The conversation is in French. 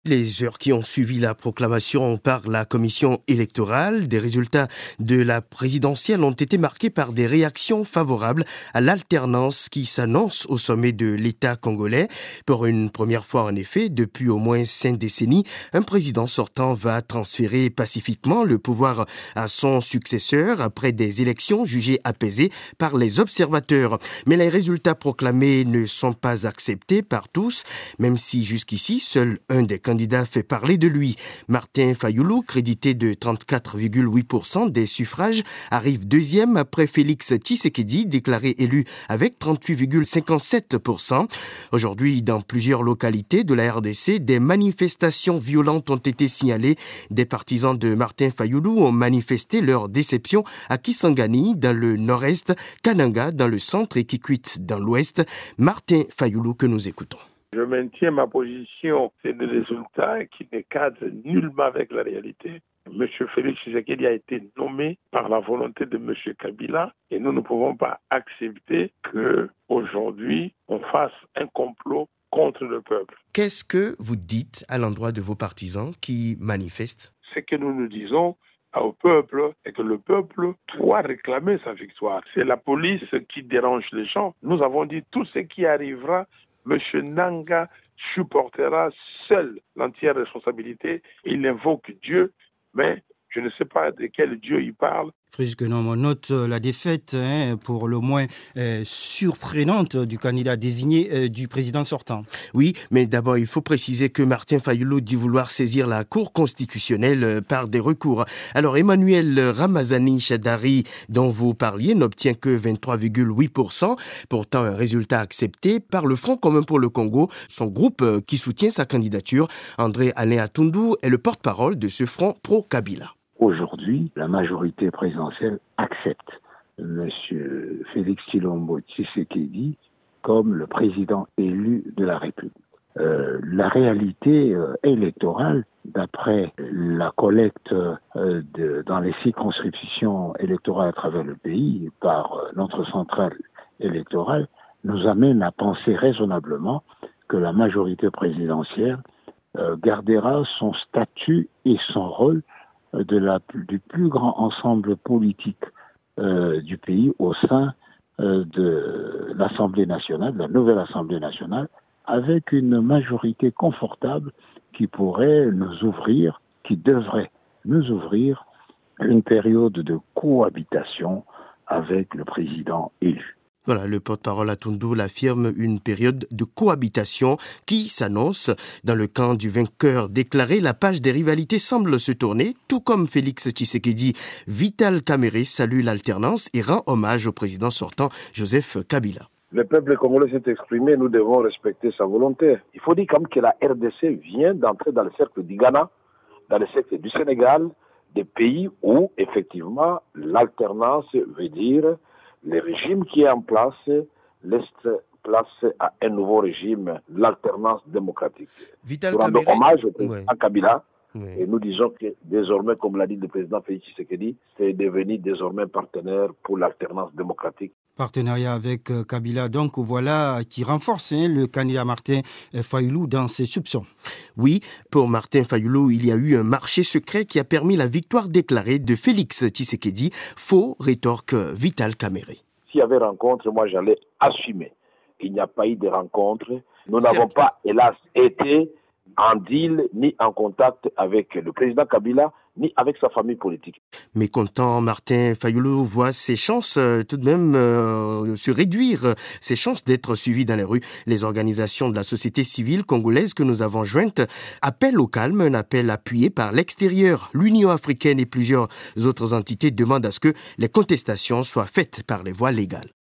Les heures qui ont suivi la proclamation par la commission électorale des résultats de la présidentielle ont été marquées par des réactions favorables à l'alternance qui s'annonce au sommet de l'État congolais. Pour une première fois en effet, depuis au moins 5 décennies, un président sortant va transférer pacifiquement le pouvoir à son successeur après des élections jugées apaisées par les observateurs. Mais les résultats proclamés ne sont pas acceptés par tous, même si jusqu'ici, seul un des candidat fait parler de lui. Martin Fayulu, crédité de 34,8% des suffrages, arrive deuxième après Félix Tshisekedi, déclaré élu avec 38,57%. Aujourd'hui, dans plusieurs localités de la RDC, des manifestations violentes ont été signalées. Des partisans de Martin Fayulu ont manifesté leur déception à Kisangani, dans le nord-est, Kananga, dans le centre et Kikwit, dans l'ouest. Martin Fayulu, que nous écoutons. Je maintiens ma position, c'est des résultats qui ne cadrent nullement avec la réalité. M. Félix Tshisekedi a été nommé par la volonté de M. Kabila et nous ne pouvons pas accepter qu'aujourd'hui on fasse un complot contre le peuple. Qu'est-ce que vous dites à l'endroit de vos partisans qui manifestent? Ce que nous disons au peuple est que le peuple doit réclamer sa victoire. C'est la police qui dérange les gens. Nous avons dit tout ce qui arrivera, M. Nanga supportera seul l'entière responsabilité. Il invoque Dieu, mais je ne sais pas de quel Dieu il parle. Frédéric Kenom, on note la défaite pour le moins surprenante du candidat désigné du président sortant. Oui, mais d'abord, il faut préciser que Martin Fayulu dit vouloir saisir la Cour constitutionnelle par des recours. Alors, Emmanuel Ramazani Shadari, dont vous parliez, n'obtient que 23,8%, pourtant un résultat accepté par le Front commun pour le Congo, son groupe qui soutient sa candidature. André Alain Atundu est le porte-parole de ce Front pro-Kabila. Aujourd'hui, la majorité présidentielle accepte M. Félix Tshisekedi comme le président élu de la République. La réalité électorale, d'après la collecte dans les circonscriptions électorales à travers le pays par notre centrale électorale, nous amène à penser raisonnablement que la majorité présidentielle gardera son statut et son rôle du plus grand ensemble politique du pays au sein de l'Assemblée nationale, de la nouvelle Assemblée nationale, avec une majorité confortable qui pourrait nous ouvrir, qui devrait nous ouvrir une période de cohabitation avec le président élu. Voilà, le porte-parole Atundu l'affirme, une période de cohabitation qui s'annonce. Dans le camp du vainqueur déclaré, la page des rivalités semble se tourner, tout comme Félix Tshisekedi. Vital Kamerhe salue l'alternance et rend hommage au président sortant Joseph Kabila. Le peuple congolais s'est exprimé, nous devons respecter sa volonté. Il faut dire comme que la RDC vient d'entrer dans le cercle du Ghana, dans le cercle du Sénégal, des pays où effectivement l'alternance veut dire le régime qui est en place laisse place à un nouveau régime, l'alternance démocratique. Vital nous rendons hommage au président Kabila. Oui. Et nous disons que désormais, comme l'a dit le président Félix Tshisekedi, c'est devenu désormais partenaire pour l'alternance démocratique. Partenariat avec Kabila, donc voilà, qui renforce le candidat Martin Fayulu dans ses soupçons. Oui, pour Martin Fayulu, il y a eu un marché secret qui a permis la victoire déclarée de Félix Tshisekedi. Faux, rétorque Vital Kamerhe. S'il y avait rencontre, moi j'allais assumer. Il n'y a pas eu de rencontre. Nous n'avons pas, hélas, été en deal ni en contact avec le président Kabila ni avec sa famille politique. Mécontent, Martin Fayulu voit ses chances tout de même se réduire, ses chances d'être suivi dans les rues. Les organisations de la société civile congolaise que nous avons jointes appellent au calme, un appel appuyé par l'extérieur. L'Union africaine et plusieurs autres entités demandent à ce que les contestations soient faites par les voies légales.